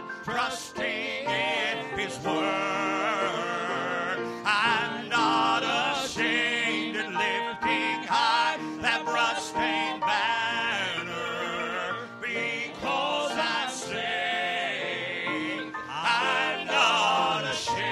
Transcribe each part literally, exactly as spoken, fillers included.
trusting in His Word. I'm not ashamed in lifting high that bloodstained banner, because I say I'm not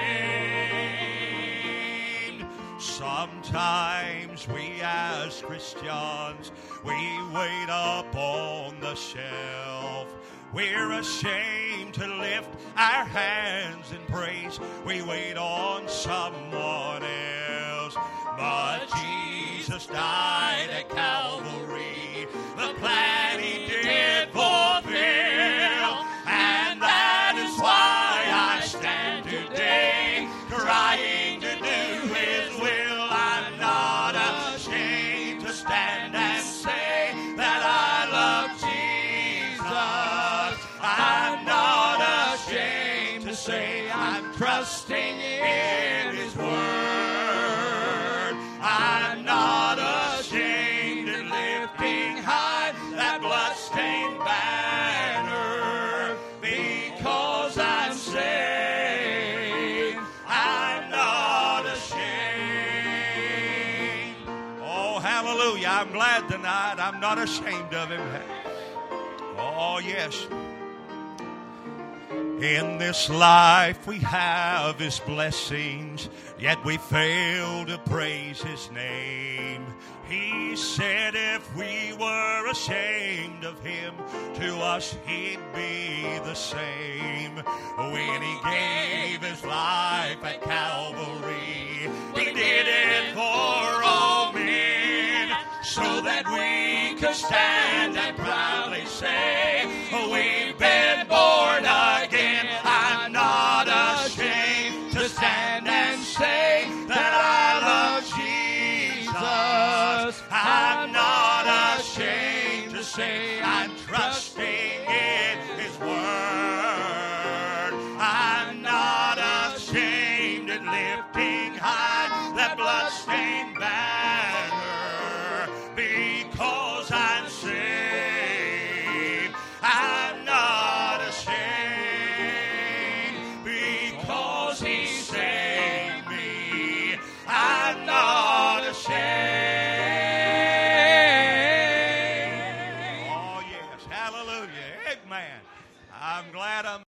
ashamed. Sometimes we as Christians, we wait up on the shelf. We're ashamed to lift our hands in praise. We wait on someone else. But Jesus died at Calvary, the plan He did fulfill. And that is why I stand today, trying to do His will. I'm not ashamed to stand and say that I love Jesus. I'm not ashamed to say I'm trusting in His Word. I'm not ashamed in lifting high that bloodstained banner, because I'm saved. I'm not ashamed. Oh, hallelujah. I'm glad tonight I'm not ashamed of Him. Oh, yes. In this life we have His blessings, yet we fail to praise His name. He said if we were ashamed of Him, to us He'd be the same. When He gave His life at Calvary, He did it for all men, so that we could stand and proudly say, we've been born again. I'm not ashamed to stand and say that I love Jesus. I'm not ashamed to say I'm trusting in His Word. I'm not ashamed in lifting high that bloodstained banner, because I'm saved. I'm not ashamed, because He saved me. I'm not ashamed. Oh, yes. Hallelujah. Amen. I'm glad I'm